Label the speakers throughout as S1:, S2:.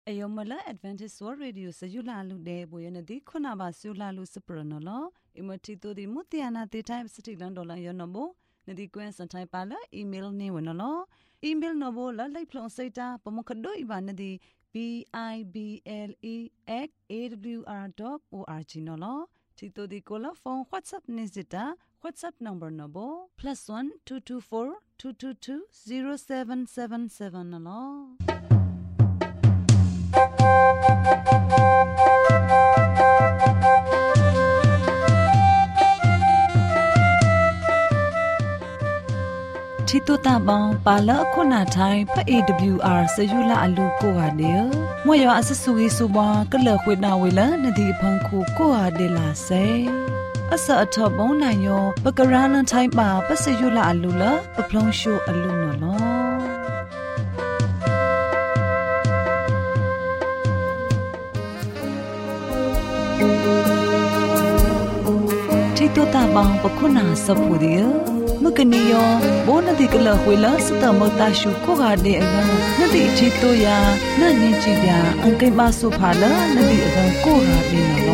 S1: Ayomala Advantage World Radio Sayula Lude Boyanadi Kunaba Sula Lucipranola, Imotito di Mutiana the time City Landola Yonobo, Nadi Gwen Santai Pala, email Newanolo, email Novola, like Plon Seta, Pomokado Ibanadi, BIBLE@awr.org Nolo, Tito di Cola phone WhatsApp Nizita, WhatsApp number Nobo, +1 224 222 0777 Nolo. Chitota bang pala khona thai pa AWR sayula alu ko ha de mo yo asasugi suba kala khwena wela nadi phang khu ko ha de la se asa atho bong na yo pakarana thai ba pa sayula alu la pa phlong shu alu no lo Chitota bang pa khona sapu de Mukaniyo, bonadi kala huila sita motashu kohade aga nadi chito ya nani chibya angkai baso phala nadi aga kohade nalo.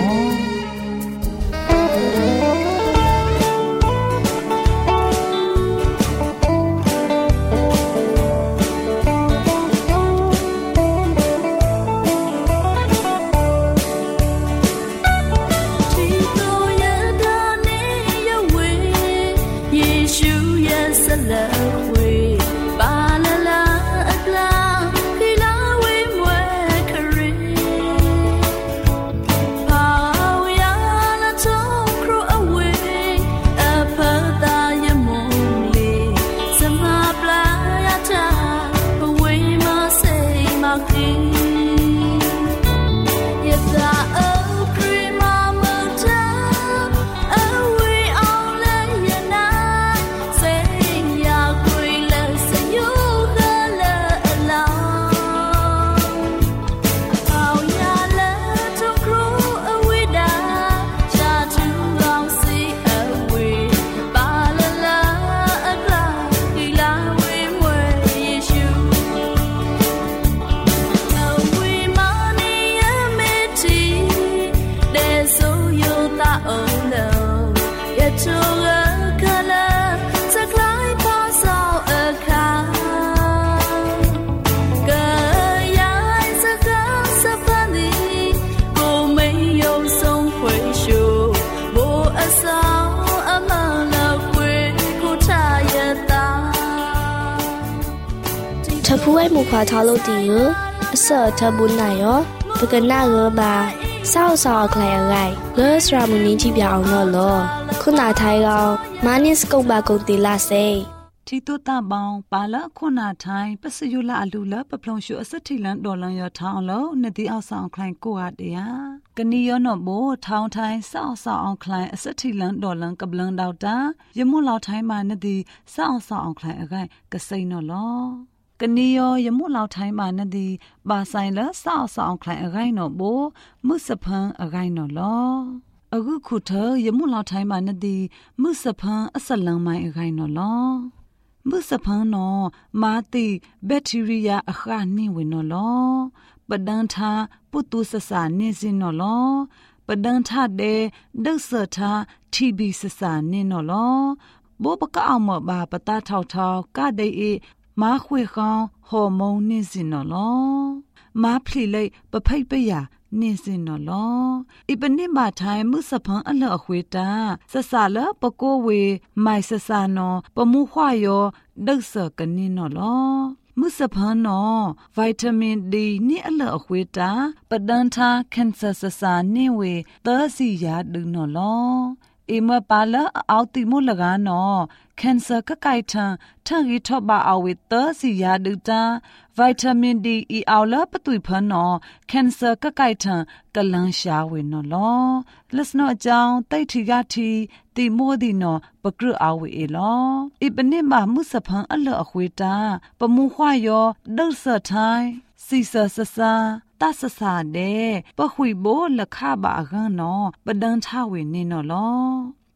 S2: Tapuai mukha thalo tiyu asa tabun na yo pagana go ba sao sao klai agai gus ramuni chi pya aung no lo khuna thai ga manis kong ba kong ti la se
S1: Tito ta bang pala khona thai pasayula alula paplong shu asathilan dolan yo thang lo nadi aw saung klai ko ha de ya kani yo no bo thang thai sao sao aung klai asathilan dolan kablang daw ta yamu law thai ma nadi sao sao aung klai agai kasai no lo Kaniyo yamu lao thai ma nadi ba sai la sao sao klai agai no bo musaphan agai no lo agu khutha yamu lao thai ma nadi musaphan asalang mai agai no lo musaphan no ma ti bacteria akha ni we no lo padan tha putu sasa ni sin no lo padan tha de daksa tha TB sasa ni no lo bo paka aw ma ba pata thau thau ka dei eมาคุยข้าวฮอร์โมนนี่สินอลอมาพลีเลยปะไพปะยานี่สินอลออีปนิบาไทยมุสะพังอละอขวตาสะสาละปะโกเวไมสะสานอปะมุขวายอดักษะกันนี่นอลอมุสะพังนอวิตามินดีนี่อละอขวตาปะดันทาแคนเซอร์สะสานี่เวตอสิยาดึงนอลอเอมปาละเอาติมุลกานอcancer ka kai than thang gi thop ba awe ta si ya du ta vitamin D e aw la patui phan no cancer ka kai than kalang sha we no lo lesno ajang tai thi ga thi ti mo di no pakru awe e lo e pne ma mu sa phan ala akhwe ta pamu khwa yo dau sa thai si sa sa sa ta sa sa de pa hui bo la kha ba gan no padan tha we ni no lo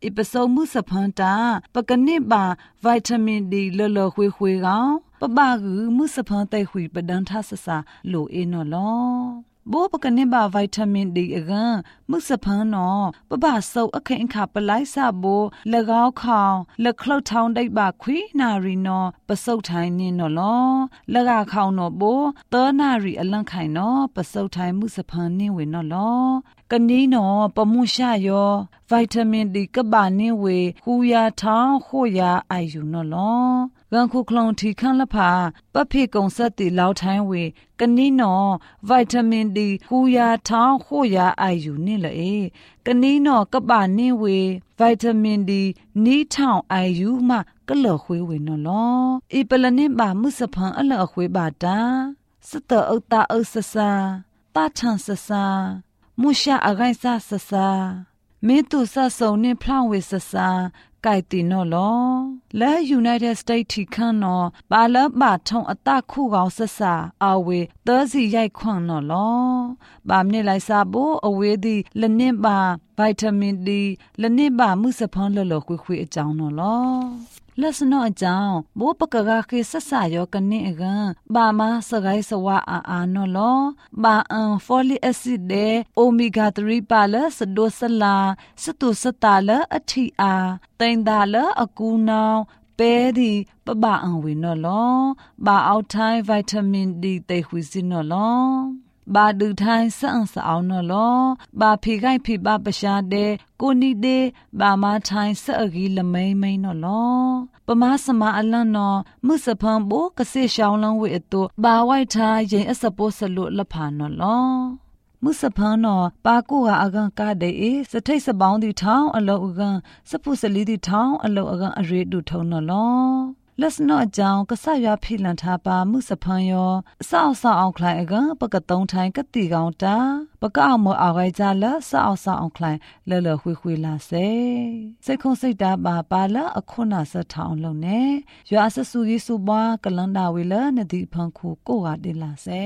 S1: อีปสมุสพันตาปกนิบาวิตามินดีเลๆคุยๆกาวปะบากือมุสพันไตขุยปะดันทัสสะโลเอนอลอโบปกนิบาวิตามินดีอะกันมุสพันนอปะบาโซอเคนขาปไลซาโบละกาวข่าวละคลาวทาวได้บาขุยนารีนอปะสุไทนินนอลอละกาข่าวนอโบเตอนารีอลังไข่นอปะสุไทมุสพันนิเวนอลอกะนี้นอปะมุชายอวิตามินดีกะบานิเวคูยาทางโคยาอายุนอลอกันคุคลองทีคันละพาปะเพกงสัตติลาวไทเวกะนี้นอวิตามินดีคูยาทางโคยาอายุนี่ละเอกะนี้นอกะบานิเววิตามินดีนีထောင်อายุมากะเลอခွေးเวนอลออีปะละนิบามุสพันอะเลอခွေးบาตาสตออุตาอุสสาตาชันสสามุชาอะไกซาสสาเมตุสะဆုံนิพลဝေสสาไก่ตินอลอและ United States ที่คันนอปาลบาทงอตาคู่กาวสสาอาเวเตอสิใหญ่ขวัญนอลอบามเนี่ยไลซาโบอเวดีละนิบาวิตามินดีละนิบามุสพันเลๆคุยๆอจังนอลอลัสนอအကြောင်းဘိုးပကကခေဆက်ဆာယောကနေအကန်ဘာမစဂိုင်းစဝအာနော်လောဘာအန်ဖိုလီအက်ဆစ်ဒေအိုမီဂါ3ပါလစဒိုဆလာစတုစတာလအထီအာတိန်ဒါလအကူနောင်ပဲဒီပပအန်ဝေနော်လောဘာအောက်ထိုင်းဗိုက်တာမင်ဒီတေခွီစီနော်လောบาดูไทยสะอังสะเอานอลอบาဖိไกဖိบาปะชาเดကိုနီเดบามาไทยสะอกีละမိန်မိန်นอลอปะมาสมาอลันนอมุสพันโบกะเสชาวลังเวอตุบาไวทายยิงอสโปสลุละผานอลอมุสพันนอปากูอากันกาเดเอสะไทสะบองดิทาวอโลอกันสะพุสลีดิทาวอโลอกันอเรดุทาวนอลอลัสนอจางกะสะยาဖိလန်ထားပါมุสพันยอสาวสาวအောင်คลายအကပကတုံးထိုင်ကတိကောင်တာပကအောင်မအောင်ခိုင်ကြလစาวสาวအောင်คลายလဲလဲခွေခွေလာစေစိတ်ခုံစိတ်တာပါလအခုနာစထောင်းလုံးနဲ့ရွာဆဆူကြီးစုပွားကလန်တာဝေလနတိဖန်ခုကိုကတိလာစေ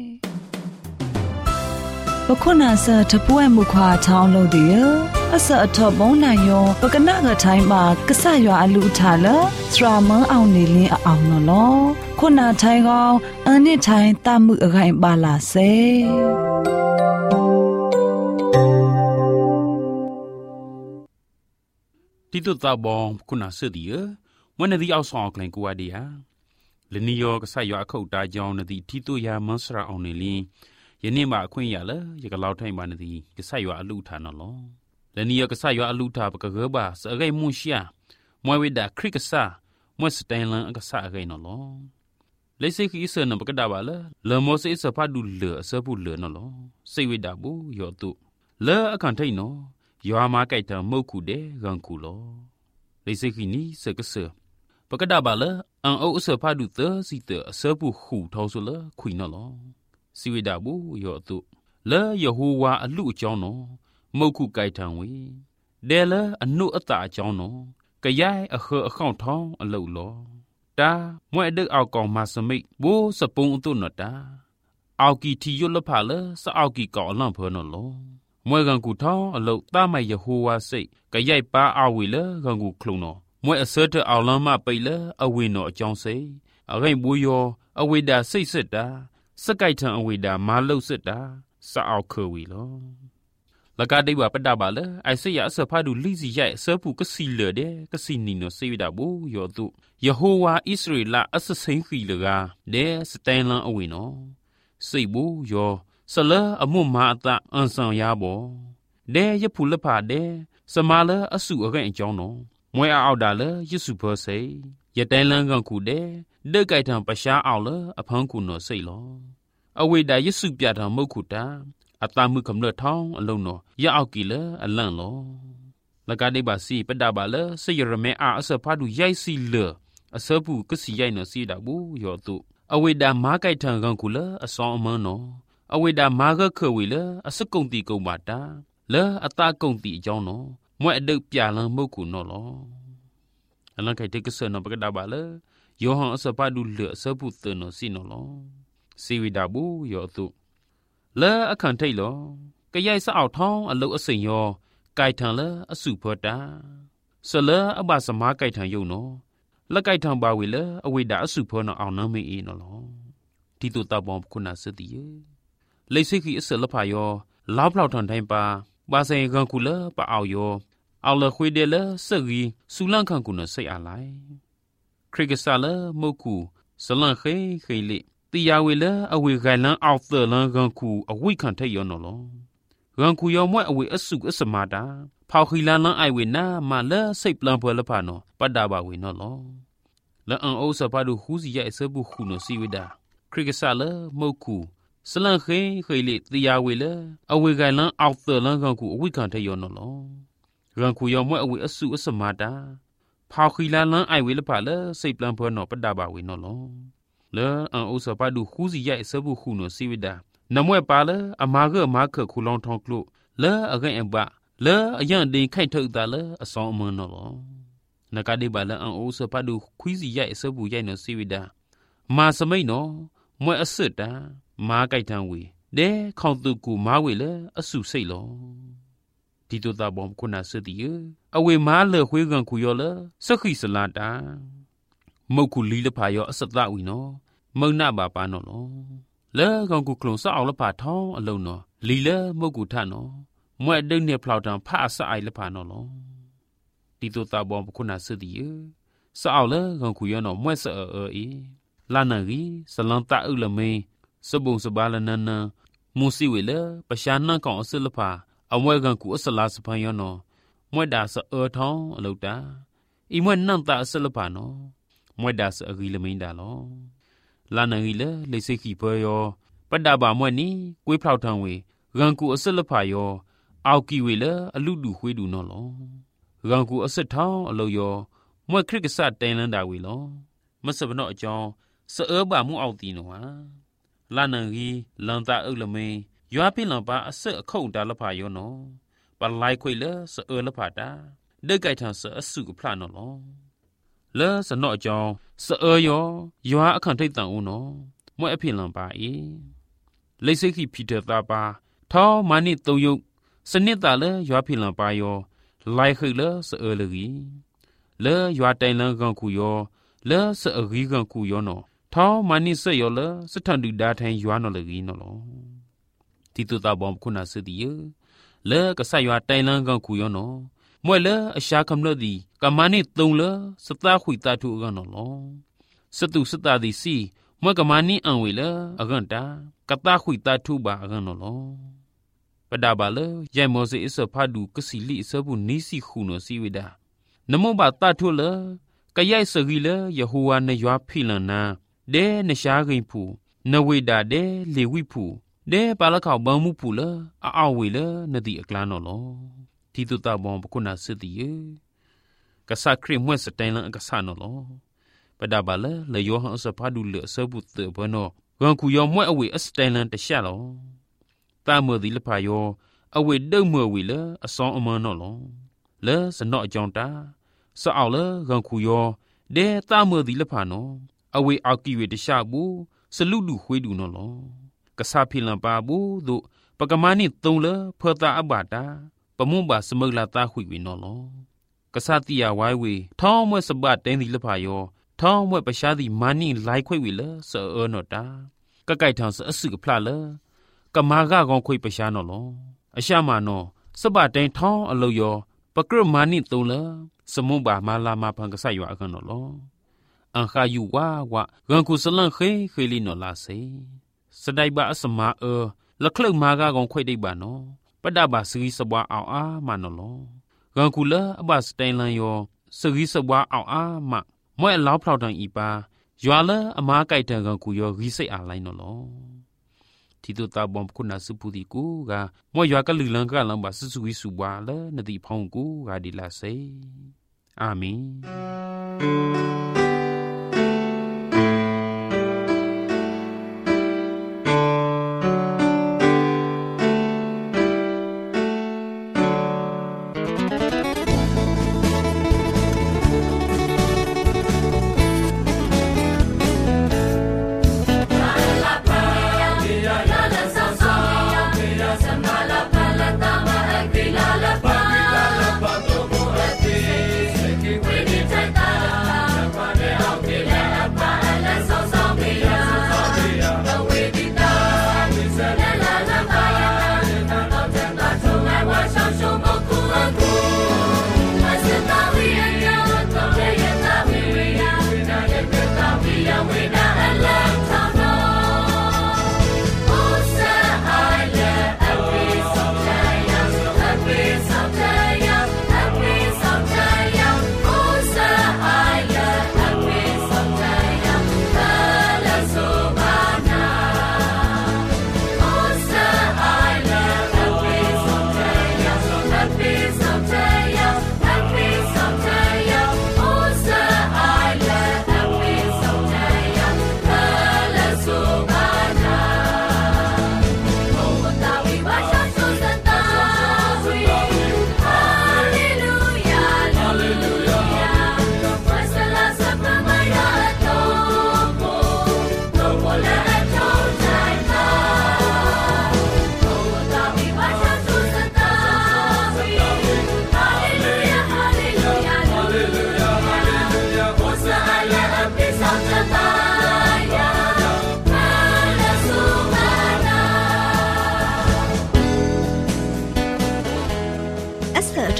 S1: ပခုနာစတပွဲမှုခွာထောင်းလို့ဒီရအစအထဘုံနိုင်ယောပကနာကထိုင်းမှာကဆရွာအလူထားလစရာမအောင်နေလင်းအောင်နော်ခုနာထိုင်းကောအန်နစ်ထိုင်းတမှုအခိုင်ပါလာစေ
S3: တိတုတဘောခုနာစဒီယမနဒီအောက်ဆောင်ကလင်ကူဝဒီယာလနီယောကဆရွာအခုတ်တာကြောင်းနဒီတိတုယာမန်စရာအောင်နေလင်းယနေ့မှအခွင့်ရလဲရကလောက်ထိုင်ပါနဒီကဆရွာအလူထားနော်လနီယောကဆရွာအလူထားပကကဘာစအဂိမှုရှာမွေဝိဒါခရစ်ကဆာမွတ်စတိုင်လန်အကဆာအဂိနော်လေစိခိစနပကဒါပါလဲလမောစိစဖတ်ဒူလအစပုလနော်စိဝိဒါဘူးယောတုလဲအခန့်ထိုင်နော်ယောမာကြိုက်တမုတ်ခုတဲ့ဂန်ခုလောလေစိခိနီစကဆပကဒါပါလဲအန်အိုအစဖတ်ဒူသစီတအစပုခုထောဆလခွိနော်စိဝိဒါဘူးယောတုလဲယေဟူဝါအလူအကြောင်းနော်မုတ်ခုကြိုက်ထံဝေဒဲလဲအနုအတာအကြောင်းနော်ကရိုင်အခအခေါန့်ထောင်းအလုလောတာမွဲ့ဒက်အောက်ကောင်မစမိတ်ဘိုးစပုံအတုနတာအောက်ကီတီရွလဖာလဲစအောက်ကီကောင်အလန့်ဖောနော်လောမွဲ့ကန်ကူထောင်းအလုတာမိုင်ယေဟူဝါစိတ်ကရိုက်ပါအဝေလဲကန်ကူခလုံနော်မွဲ့အစတအောက်လမ်းမပိတ်လဲအဝေနော်အကြောင်းစိတ်အခိုင်ဘူးယောအဝေတာစိတ်စစ်တာစကိုက်ထံအဝေတာမာလုတ်စစ်တာစအောက်ခဝီလောလကတိဘပတပါလအိုက်စရအစဖာဒူလိစီရိုက်ဆပူကစီလတဲ့ကစီနီနိုစေဝဒဘူယောတုယေဟောဝါဣသရေလအစစိန်ခီလကတဲ့စတိုင်လန်အဝေနော်စိတ်ဘူးယောဆလအမှုမာအတအန်ဆောင်ရဘောတဲ့ယဖူလဖာတဲ့စမာလအစုအခိုင်အကြောင်းနော်မွဲအောက်တာလယေစုဖောစိယတိုင်လန်ကခုတဲ့ဒက်ကိုက်ထံပရှားအောင်လအဖန်းခုနော်စိတ်လောအဝေတာယေစုပြတာမုတ်ခုတာအတမှုကမ္လထောင်းအလုံးနော်ရအောက်ကီလအလန့်လောလကတိပါစီပဒပါလစရမဲအစဖာဒူရိုက်စီလအစပုကစီရိုက်နော်စီတာဘူးယောတုအဝေတာမာကိုက်ထံကန်ကူလအဆောင်အမန်းနော်အဝေတာမာကခဝေလအစကုံတီကုံပါတာလအတကုံတီအကြောင်းနော်မွဲ့အဒုတ်ပြလန်းမုတ်ကူနော်လောအလန့်ခိုက်တကဆနော်ပကဒပါလယောဟန်အစဖာဒူလအစပုတနော်စီနော်လောစီဝိတာဘူးယောတုလဲအခန့်ထိတ်လောကရိုက်စအောက်ထောင်းအလုတ်အစိန်ယောကြိုက်ထံလဲအစုဖောတာစလဲအဘစမားကိုက်ထံယုံနော်လက်ကိုက်ထံပါဝေလေအဝိဒါအစုဖောနော်အောင်နမေအေနော်လောဒီတူတပ်ပေါင်းခုနာစတိယလိစိခိအစလဖာယောလောက်ဖလောက်ထန်တိုင်းပါပါစေကန်ကူလပအောင်ယောအော်လခွေတယ်လစရီဆူလန့်ခန့်ကူနစိတ်အားလိုက်ခရစ်ကဆာလမုတ်ကူဇလန်ခေခေလိတီယာဝေလအဝေဂိုင်လန်အောက်သလန်ကန်ကူအဝိခံထိတ်ယောနော်လောဂန်ကူယောမွဲ့အဝေအစုအစမာတာဖောက်ခီလန်လန်အိုင်ဝေနာမလစိတ်ပလန်ဖွဲလဖာနော်ပတ္တာပါဝေနော်လောလန်အောစပါဒူခူးစီရဲ့ဆပုခုနော်စီဝိဒါခရစ်ကဆာလမုတ်ကူစလန်ခေခေလိတီယာဝေလအဝေဂိုင်လန်အောက်သလန်ကန်ကူအဝိခံထိတ်ယောနော်လောဂန်ကူယောမွဲ့အဝေအစုအစမာတာဖောက်ခီလန်လန်အိုင်ဝေလဖာလစိတ်ပလန်ဖွဲနော်ပတ္တာပါဝေနော်လောလဲအောစပါဒူခူးစီရဲ့ဆပုခုနော်စီဝိဒါနမွဲ့ပါလအမာကမာခခုလောင်းထောင်းကလို့လဲအကဲ့အဘလဲအရန်တင်ခိုက်ထုတ်တာလဲအဆောင်အမနော်လောနကတိပါလဲအောစပါဒူခွီးစီရဲ့ဆပုရဲ့နော်စီဝိဒါမာစမိတ်နော်မွဲ့အစစ်တာမားကြိုက်တန်းဝေဒဲခေါန်သူကူမားဝေလဲအစုစိတ်လောဒီတို့တာဘောခုနာစတိယအဝေမားလေခွေးကန်ခုယောလဲစခိစလာတာမုတ်ခုလီလဖာယောအစတဝီနော်မုံနာပါပါနော်လောလဲကောင်ကူကလုံစအောင်လဖာထောင်းအလုံးနော်လီလဲမုတ်ကူထနော်မွဲ့တုံနဲ့ဖလောက်တံဖအဆအိုင်လဖာနော်လောဒီတို့တာဘောခုနာစတိယစအောင်လဲကောင်ကူယောနော်မွဲ့ဆအေလာနရီစလန်တာဥလမေစဘုံစဘာလနနမူစီဝေလပရှာနန်ကောင်အစလဖာအမွဲကန်ကူအစလာစဖန်ယောနော်မွဲ့ဒါစထောင်းအလုတ်တာဤမွဲ့နန်တာအစလဖာနော်မွဲ့ဒါစအဂီလမိန်တာလောလာနရီလေလိစိခိဘောယောပတ္တဘာမွဲ့နီကွေးဖောက်ထံဝေဂန်ကူအစလဖာယောအောက်ကီဝေလအလူလူခွေးတူနော်လောဂန်ကူအစထောင်းအလုတ်ယောမွဲ့ခရစ်ကဆတိုင်လန်တာဝေလောမစဘနော့အကြောင်းစဘာမှုအောက်တီနော်ဟာလာနန်ကြီးလန်တာအုပ်လမင်းရွာပင်လပါအဆက်အခုံတာလဖာယောနော်ပလိုက်ခွေလစလဖာတာဒက်ကြိုက်ထန်စအစုကဖလာနော်လောလဲစနော့အကြောင်းစယောရွာအခန့်ထိတ်တန်ဦးနော်မွဲ့အဖြစ်လန်ပါအေလိစိခိဖီတာတာပါထောင်းမနိတုံယုတ်စနစ်တာလဲရွာဖြစ်လန်ပါယောလိုက်ခွေလစလကြီးလဲရွာတိုင်လန်ကန်ခုယောလဲစအဂီကန်ခုယောနော်ထောင်းမနိစယောလစထန်ဒူဒါထိုင်ရွာနော်လကြီးနော်လောဒီတူတာဘောခုနာစတိယလဲကဆရွာတိုင်လန်ကန်ခုယောနော်မွဲ့လဲအရှာခမလို့ဒီကမနိတုံလစတာခွေတာထုကနော်လောစတုစတာဒီစီမွဲ့ကမနိအံဝေလအကန်တာကတာခွေတာထုပါအကန်နော်လောပဒါပါလဲရိုင်မောစေအစဖာဒူကစီလီအစဘူးနီစီခုနော်စီဝိဒါနမောဘာတာထုလကရိုက်စဂီလယေဟူဝါနရွာဖိလန်နာဒဲနရှားခိန်ဖူနဝိဒါဒဲလေဝိဖူဒဲပါလခောက်ဘံမှုဖူလအောက်ဝေလနတိအကလန်နော်လောဒီတုတဘောပကုနာစတိယကဆာခရမွဲ့စတိုင်လန်ကဆာနော်လောပဒါပါလလေယောဟန်အစဖာဒူလအစပုတဘနောဂန်ကူယောမွဲ့အဝေအစတိုင်လန်တရှာလောတာမောဒီလဖာယောအဝေဒုံမွေဝေလအစောအမန်နော်လောလဲစနော့အကြောင်းတာစအောက်လဂန်ကူယောဒဲတာမောဒီလဖာနော်အဝေအောက်ကီဝေတရှာဘူးစလူလူခွေးတူနော်လောကဆာဖိလန်ပါဘူးတို့ပကမနိတုံလဖောတာအဘတာပမုံပါစမုတ်လာတာခွေဝေနော်လောကဆာတိယဝိုင်းဝေထောင်းမွဲ့စပတ်တင်းဒီလဖာယောထောင်းမွဲ့ပရှားဒီမာနိလိုက်ခွေဝေလဆောနော်တာကကိုက်ထောင်းစအစုကဖလာလကမာကကောင်ခွေပရှားနော်လောအရှာမနော်စပတ်တင်းထောင်းအလုယောပကရမာနိတုံလစမုံပါမာလာမဖန်ကဆရွာအခနော်လောအန်ခါယူဝါဝဂန်ကူစလန်ခေခေလီနော်လာစေစဒိုင်ဘာအစမာလခလုမာကကောင်ခွေတိတ်ပါနော်ပဒဘာစရီစဘွားအောင်အားမနော်လောဂန်ကူလာအဘစတိုင်လန်ယောစရီစဘွားအောင်အားမမွဲ့လောက်ဖောက်တန်ဤပါရွာလာအမားကြိုက်တန်ကန်ကူယောရီစိတ်အားလိုက်နော်လောဒီတို့တာဘုံခုနာစုပူဒီကူကမွဲ့ရွာကလူလန်ကလန်ပါစုစုဝီစုဘွားလဲနတိဖောင်းကူကဒီလာစေအာမင်
S4: Samala pala tama agila la pa, tomo ati.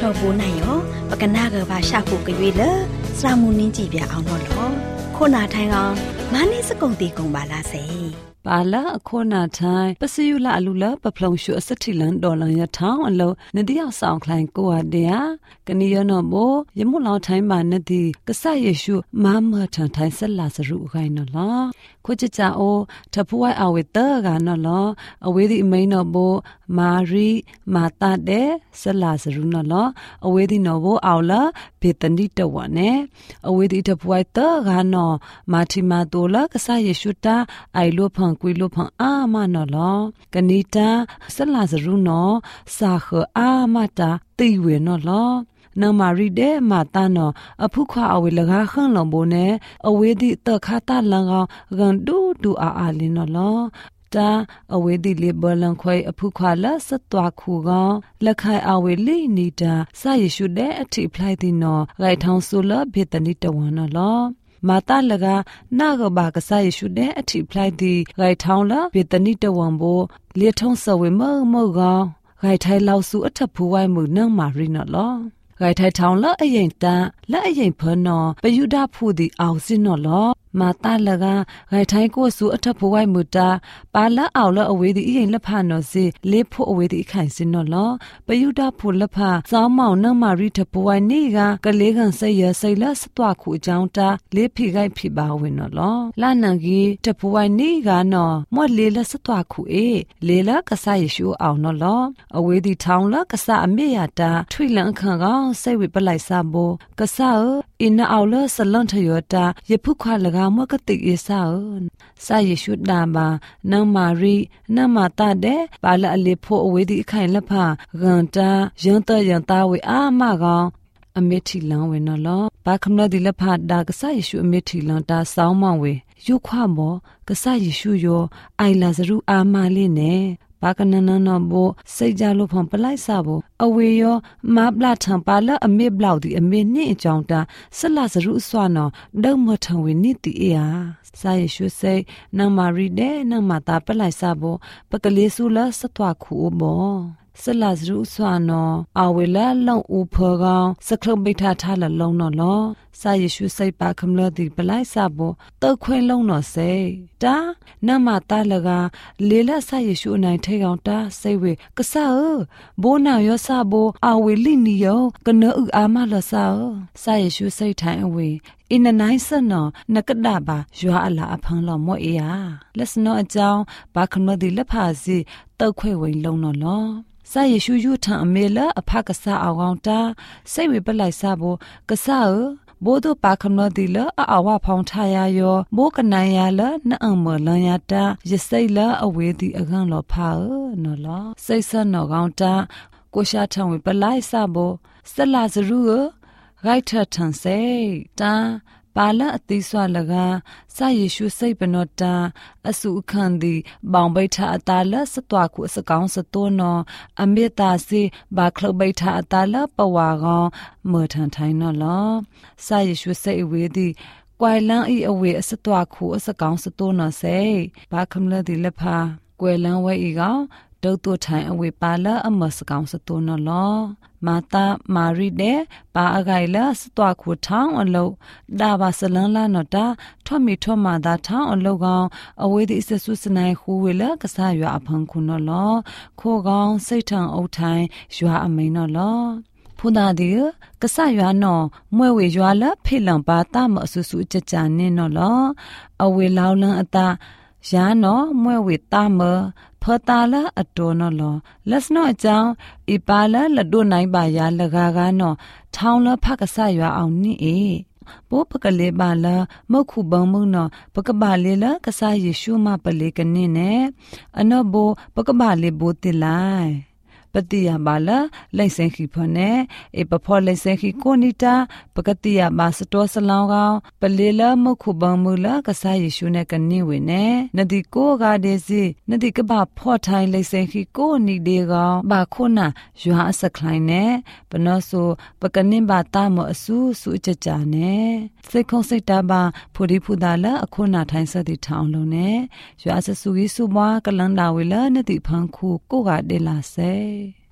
S4: ထော်ဘူးနိုင်ရောပကနာကဘာရှာဖို့ကြွေလစရာမူနင်းကြည့်ပြအောင်တော့လောခုနာထိုင်ကောင်မန်းနေစကုံတီကုံပါလားစေ
S1: ပါလာအခုနာထိုင်ပစယူလာအလူလာပဖလုံရှုအစတိလန်ဒေါ်လာရထောင်းအလုံးနဒီအောင်ဆောင်ခလိုင်းကိုအတရာကနီယနောဘောယမုလောင်ထိုင်းပါနဒီကဆယေရှုမမထန်ထိုင်းဆက်လာစရုအခိုင်နော်လားခုချချအိုထဖူဝိုင်အဝေတကနော်လားအဝေးဒီအမိန်နော်ဘောမာရီမာတာတဲ့ဆက်လာစရုနော်လားအဝေးဒီနော်ဘောအော်လာဘေတန်ဒီတဝနဲ့အဝေးဒီထဖူဝိုင်တကနော်မာတီမာတိုလာကဆယေရှုတာအိုင်လိုဖန်ကွေလိုဖန်အာမနော်လားကနီတာဆက်လာစရုနော်စာခအာမတာတိဝေနော်လားနမရီတဲ့မာတာနော်အခုခွာအဝေလကားခန့်လောင်ဘိုနဲ့အဝေးဒီတခါတာလန်ကောင်ဂန်ဒူဒူအာလင်းနော်လားတာအဝေးဒီလေဘလန်ခွိအခုခွာလစတွားခုကောင်လက်ခိုင်အဝေးလိနေတာစယေရှုတဲ့အထိဖလိုက်တဲ့နော်ဂိုက်ထောင်းဆူလဘေတနီတဝန်နော်လားမာတာလကနာကဘာကဆာယေရှုတဲ့အထိဖလိုက်ဒီဂိုက်ထောင်းလဘေတနီတဝန်ဘိုလေထုံးဆဝေမောကောင်ဂိုက်ထိုင်လောက်စုအထပ်ဖူးဝိုင်းမှုနန်းမာရီနော်လားဂိုက်ထိုင်ထောင်းလအရင်တန်လက်အရင်ဖနော်ပယုဒဖူဒီအောင်စင်းနော်လားမာတာလကဂိုက်ထိုင်ကိုစုအထပ်ဖူးဝိုင်းမှုတာပါလက်အောင်လအဝေးဒီအရင်လက်ဖနော်စီလေးဖို့အဝေးဒီခိုင်စင်းနော်လားပယုဒဖူလက်ဖစောင်းမောင်နန်းမာရီထပဝိုင်းနေကကလေးကန်စိတ်ရစိတ်လက်စတွားခုအကြောင်းတာလေးဖိခိုက်ဖိပါဝင်နော်လားလာနန်ကြီးထပဝိုင်းနေကနော်မွက်လေးလက်စတွားခုအေးလေးလကဆာယေရှုအောင်နော်လားအဝေးဒီထောင်းလကဆာအမေရတာထွေလန်ခန့်ကောင်စိတ်ဝိပလိုက်စားဘောကဆာအင်းအော်လဆလန်ထယောတာယဖုခွာလကမကတိယေဆာဆာယေရှုဒါဘာနမ်မာရီနမ်မာတာတဲ့ပါလအလေးဖို့အဝေးဒီအခိုင်လက်ဖဂန်တာယန်တယန်တာဝေအာမကောင်အမေထီလန်ဝေနော်လောဘာခမလဒီလက်ဖဒါကဆာယေရှုအမေထီလန်တာဆောင်းမောင်ဝေယုခွာမောကဆာယေရှုယောအိုင်လာဇရုအာမလေးနဲ့ဘာကနနနောဘောစိတ်ကြလို့ဖန်ပလိုက်စားဘောအဝေယောမဘလာထံပါလအမေဘလောက်ဒီအမေနှစ်အကြောင်းတာဆလစရုဆွာနောဒုံမထံဝေနိတိအေယာစာယေရှုစိတ်နမရီဒေနမတာပလိုက်စားဘောပကလေးစုလစတွားခုဘောဆလဇရုဆွာနောအဝေလာလုံဥဖောကောင်စခလုံးပိဋ္ဌထားလလုံနော်လောစာယေရှုစိတ်ပါခမလတိပလိုက်စားဘောတောက်ခွဲလုံနော်စိတ်တာနမတာလကလေလစာယေရှုအနိုင်ထဲကောင်တာစိတ်ဝေကဆာဘောနာယောဆာဘောအဝေလိနီယောကနောဥအာမလဆာစာယေရှုစိတ်ထိုင်အဝေအင်းနိုင်စနောနကဒဘာယွာအလာအဖန်လောမောအေယာလက်စနောအကြောင်းဘာခမလတိလက်ဖာစီတောက်ခွဲဝိန်လုံနော်လောစာယေရှုယုထံအမေလာအဖကဆာအောင်ကောင်တာစိတ်ဝေပလိုက်စားဘောကဆာဘိုးတို့ပါခမလဒီလအဝဖောင်းထားရယောဘိုးကနိုင်ရလနအမလန်ရတာရစိတ်လအဝေးဒီအကန်လောဖာနော်လောစိတ်ဆနောကောင်တာကိုရှာထံဝေပလိုက်စားဘောဆလာဇရုဂိုက်ထထန်စေတာပါလအသိစွာလကစာယေရှုစိတ်ပနောတာအစုခန္ဒီဘောင်ပိဋ္ဌအတာလစတွားခုစကောင်းစတောနောအမေတာစီဘာခလပိဋ္ဌအတာလပဝါကောင်မေထန်ထိုင်နော်လောစာယေရှုစိတ်အဝေးဒီကွိုင်လန်းဤအဝေးအစတွားခုအစကောင်းစတောနော်စေဘာခမလဒီလဖာကွယ်လန်းဝဲဤကောင်ဒုတ်တိုထိုင်အဝေပါလအမစကောင်စတိုနော်လောမာတာမာရီတဲ့ပါအဂိုင်လစတွားခုထောင်းအလုံးဒါဘာစလန်လာနော်တာထွတ်မီထွတ်မာတာထောင်းအလုံးကောင်အဝေးဒီစဆုစနိုင်ခူဝေလကဆာရွာအဖန်ခုနော်လောခိုကောင်စိတ်ထံအုတ်ထိုင်ရွာအမိန်နော်လောဖုနာဒီကဆာရွာနော်မွဲဝေရွာလဖိလံပါတာမအဆူဆူကြကြနေနော်လောအဝေလောင်းလန်းအတာယာနော်မွဲဝေတာမဖတာလာအတော်နော်လောလက်စနောအကြောင်းဤပါလာလဒုနိုင်ပါရလကားကနော်ထောင်းလဖကဆရွာအောင်နိအေဘောပကလေးပါလာမခုဘုံမုံနော်ပကပါလေးလကဆာယေရှုမပလေးကနင်းနဲ့အနောဘောပကပါလေးဘိုတိလိုက်ပတိယပါလာလိုက်စင်ခိဖနဲ့အပဖောလိုက်စင်ခိကိုနီတာပကတိယပါစတောစလောင်းကောင်ပလေလမခုဘမူလာကဆာယေရှုနဲ့ကနေဝင်နဲ့နဒီကိုကတဲ့စီနဒီကပဖောထိုင်လိုက်စင်ခိကိုနီဒီကောင်ဘာခုနာရွာအစခလိုင်းနဲ့ဘနောဆူပကနင်းပါတာမအဆူစုကြကြနဲ့စိတ်ခုံစိတ်တာပါဖူဒီဖူဒါလာအခုနာထိုင်စသည်ထောင်းလုံးနဲ့ရွာဆဆူကြီးစုမကလန်တာဝေလာနဒီဖန်ခုကိုကတဲ့လာစေ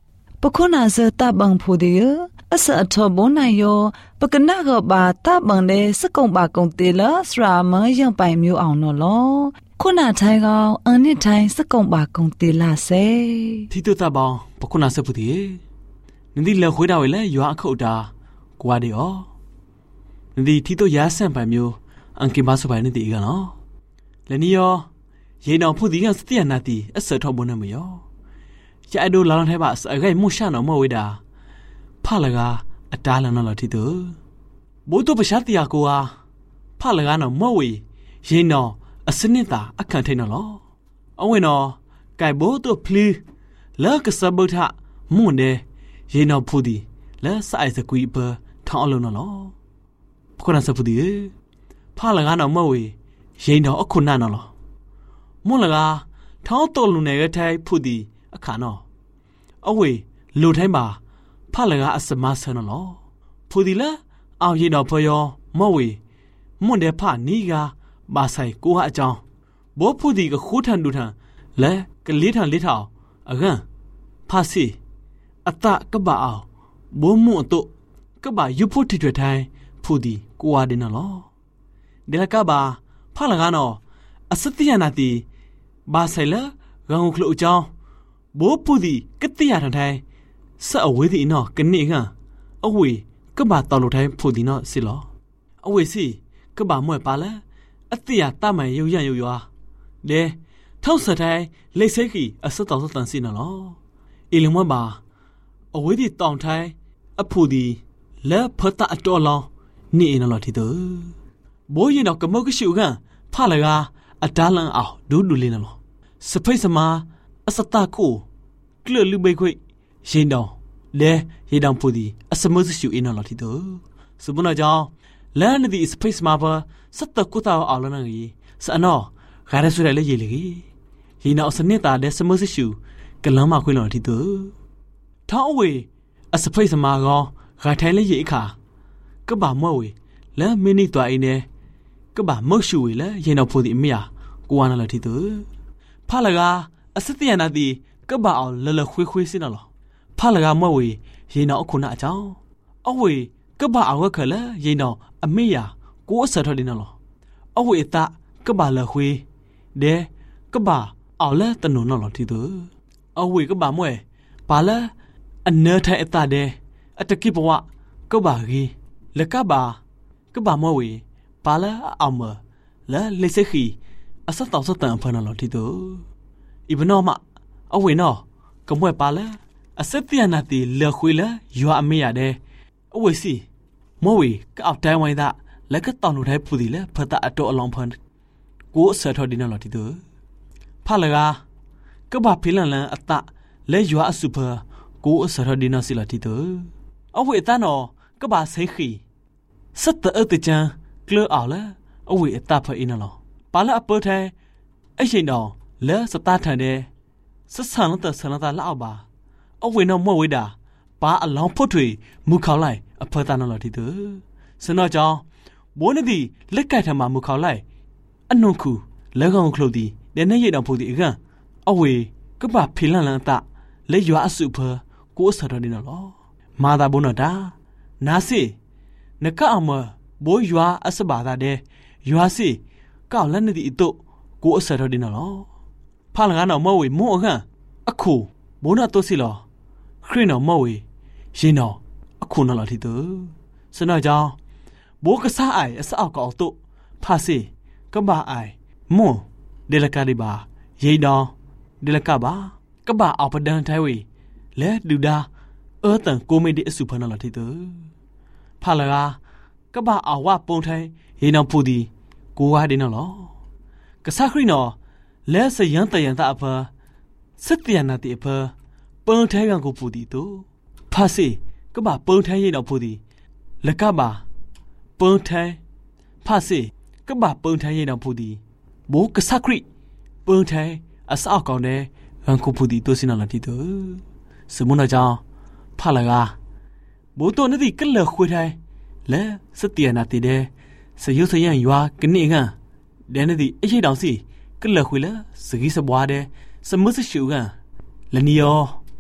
S1: ปคุนาเซตาบังพูดีอสะทอบนายโยปกนะกบาตาบังเดสกงบากงเตลสรามยังไปมิวเอานอลခုနာထိုင်ကောင်အန်နစ်ထိုင်စကုံပါကုံတေလာစေ
S5: တီတူတာဘောင်ပခုနာစပူတီနင်းဒီလခွေးတာဝဲလဲရွာအခုတ်တာကွာဒီဩနင်းဒီတီတူရာဆန်ပိုင်မျိုးအန်ကင်ပါစပိုင်နေတီကနော်လဲနီယောရေနောင်ဖုတ်ဒီကစတိယနာတီအစထောဘုံနမယောရအဒိုလာလန်ထဲပါအဂိုင်မှုရှာနော်မဝေတာဖလကအတားလန်နော်တီတူဘိုးတို့ပရှာတီယာကိုဟာဖလကနော်မဝေရေနောင်အစနစ်တာအခန့်ထိန်နော်အဝင်နော်ကဲဘိုးတို့ဖလီလကစဘုထမွန်တဲ့ရေနော်ဖူဒီလဲဆိုင်စကွီပထောင်းအလုံးနော်ခုနစဖူဒီဖလကနော်မဝေရေနော်အခုနနော်မွန်လကထောင်းတော်လူနေတဲ့ထိုင်ဖူဒီအခါနော်အဝေလူထိုင်းပါဖလကအစမဆနော်ဖူဒီလဲအောင်ရေနော်ဖယောမဝေမွန်တဲ့ဖနီကဘာဆိုင်ကိုဟာအကြောင်းဘောဖူဒီကခိုးထန်ဒူထန်လဲကလေးထန်လေးထောင်အကန်ဖာစီအတကဘာအောင်ဘိုးမှုအတုကဘာယူဖို့တီထွေထိုင်ဖူဒီကိုဟာတင်နော်ဒီလကဘာဖလကနော်အစတိယနာတီဘာဆိုင်လဲဂောင်ခလုအကြောင်းဘိုးဖူဒီကတိယထန်ထိုင်ဆက်အဝေးဒီနော်ကနေကအဝေးကဘာတော်လို့ထိုင်ဖူဒီနော်စီလောအဝေးစီကဘာမွဲပါလဲအတိယတမန်ရုံရရုံရွာလေထောက်စတိုင်းလိတ်စိတ်ကြီးအစတော်စတန်စီနော်အီလမဘာအဝေးဒီတောင်ထိုင်းအဖူဒီလဲဖတ်တာအတော်လောင်းနေနော်တီတူဘိုးရင်တော့ကမောက်ကရှုကန်ဖလာကအတားလန်အောင်ဒူးဒူလေးနော်စဖိတ်စမာအစတာကိုကလလူဘေခွေရင်တော့လဲရေတောင်ဖူဒီအစမစရှုနော်တီတူစပနာကြောင့်လန်ဒီစဖိတ်စမာပါစတ်တကူတာအောင်လနကြီးစနောဂါရဆူရလေရေလေရီနောစနစ်တာတဲ့စမစရှူကလမ်းမခွေးလော်တီတူထောင်းအဝေအစဖိတ်စမာကောဂါထိုင်လေရေအခါကဘာမောဝေလဲမင်းနီတွားအင်းနဲ့ကဘာမော့ရှူဝေလဲရေနောဖို့ဒီအမယာကိုဝါနလော်တီတူဖလာကအစတယနာတီကဘာအောင်လလခွေးခွေးစင်းနော်ဖလာကမော့ဝေရေနောအခုနာအကြောင်းအဝေကဘာအောက်ခလဲရေနောအမေယာကိုအစထော်ဒီနော်အဝေတာကဘာလခွေးတဲ့ကဘာအောင်လဲတနုံနော်တီတူအဝေကဘာမွဲပါလဲအနဲထိုင်အတာတဲ့အတကိဘဝကဘာကြီးလကဘာမွဲဝေပါလဲအောင်မလဲလိစခီအစတောက်စတန်ဖနနော်တီတူဤဘနောမအဝေနော်ကမွဲပါလဲအစတိယနာတီလခွေးလဲရွာအမေရတဲ့အဝေစီမဝေကောက်တိုင်းဝိုင်းတာလက်ကတောင်လို့ထိုင်ဖူဒီလဲဖတ်တာအတော်အလောင်းဖန်ကိုဆတ်ထော်ဒီနော်တီတူဖလာကဘာဖိလန်လန်အတလဲရွာအစုဖကိုဆတ်ထော်ဒီနော်စီလာတီတူအဝေတနော်ကဘာဆိခီစတ်တဲ့အတချန်ကလောအောင်လဲအဝေအတဖအင်းနော်ပါလာအပေါ်ထိုင်အရှင်တော်လဲစတာထန်တဲ့စဆန်လတ်ဆန်လတ်လောက်ပါအဝေနော်မဝေတာပါအလောင်းဖို့ထွေမူခေါလိုက်အဖတ်တာနော်တီတူစနော်ကြောင့်ဘိုးနဒီလက်ကထမှာမူခေါလိုက်အနုခုလက်ကောင်ခလုတ်ဒီတဲ့နဲ့ရတော့ဖို့ဒီအကန်အဝေကပဖိလန်လန်တာလေရွာအစုဖကိုဆတော်နေနော်မာတာဘုနတာနာစီနကအမဘိုးရွာအစဘာတာတဲ့ရွာစီကောက်လက်နဒီအတုကိုဆတော်နေနော်ဖလငါနော်မဝေမို့အကန်အခုဘုနတော့စီလောခရင်းနော်မဝေရင်နော်အခုနော်လာတီတူစနော်ကြောင့်ဘိုးကစားအိုင်အစအောက်ကောက်တုဖာစီကဘာအိုင်မွန်ဒေလကာဒီဘာရေတောင်ဒေလကဘာကဘာအောက်ပဒန်ထိုင်ဝေလဲဒူဒါတန်ကိုမေဒီအစုဖနလာတီတူဖလာကဘာအဝပုံထိုင်ရေနောင်ဖူဒီကိုဝါဒီနော်လောကစားခရီနော်လဲစယန်တယန်တာအဖစစ်တယနာတိအဖပုံထိုင်ကကိုဖူဒီတူဖာစီကဘာပုံထိုင်ရေနောင်ဖူဒီလကဘာပုံထိုင်ဖာစီကဘာပုံထိုင်ရေနောင်ဖူဒီဘိုးကစားခရီပုံထိုင်အစအောက်ကောင်းတဲ့ဟန်ကိုဖူဒီတိုစင်လာတီတူစမုနာကြောင့်ဖလာကဘိုးတော်နဒီကလခွေထိုင်လဲစတျနာတီတဲ့စရုပ်စရန်ရွာကနေကဒဲနဒီအရှိတောင်စီကလခွေလဲစကြီးစပွားတဲ့စမစရှူကလနီယောဖ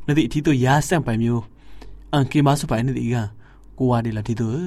S5: นาทีที่ตัวยาแซงไปมิวอังเกมาสุไปนาทีกันกูว่าดีละที่ตัว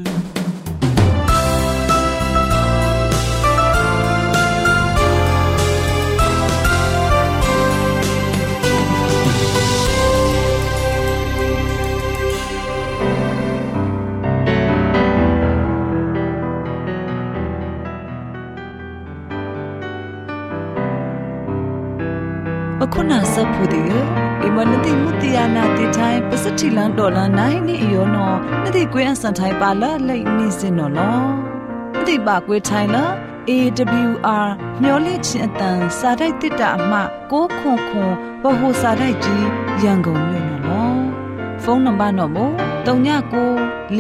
S1: คุณาสัพพุดิอิมันติมุติยานาติไทยปัสถิลันดอลลาร์9นี่อีโยนอนาติกวยอันสันไทยปาละไลนี่สินอลอนาติบากวยไทยละ AWR မျော်လင့်ခြင်းအတန်စာတိုက်တစ်တာအမှ6ခွန်ခွန်ဘဟုစာတိုက်ကြီးရန်ကုန်မြို့နော်ဖုန်းနံပါတ်တော့မို့39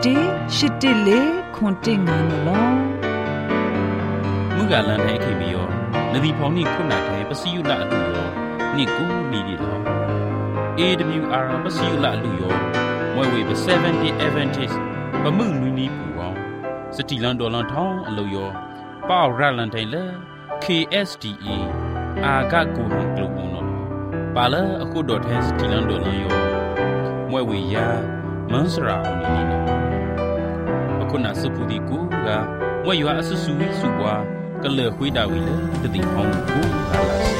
S1: 614 နော်
S3: มุกาลันไทยเคมียอนาทีพองนี่คุณาไทยปะสิยุละอลุยอนี่กูมีดีลอ AWR ปะสิยุละอลุยอมวยเวไป70 Advantage ปะมึงนุนีปูอสติลันดอลันทองอลุยอป้าวรัลันไทยเล KSTA อากากูฮังกลูอุนอปาเลအခုดอแทสติลันดอลันยอมวยเวยามันสราอุนีนอအခုနာစပူဒီကူကမွေရွာအဆဆူဝီစုပွားကလေခွေးတာဝီလေတတိအောင်ကူလာလာစေ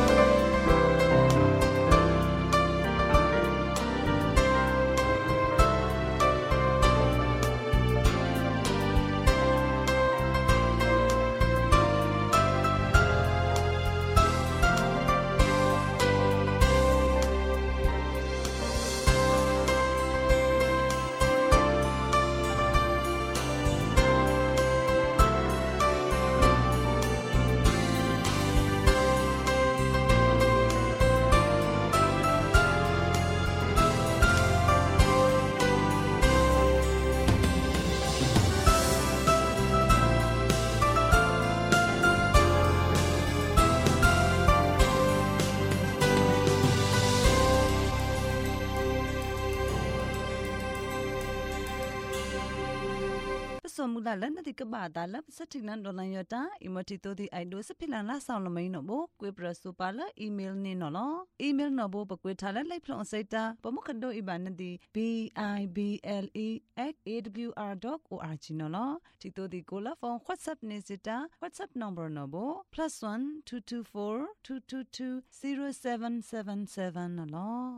S1: สมมุติแล้วนาทีกบาดาลับสัตถินันดอลลาร์ยอตาอิมติโตติไอโดสพิลันลาซาวลมัยนอโบกวยปรสุปาละอีเมลนี่นอลอีเมลนอโบปกวยทาละไลพลอนไซตาปมุขดโดอิบานันติ bible@awr.org นอลติโตติโกลาฟอน WhatsApp เนซิตา WhatsApp number นอโบ+1 224 222 0777นอล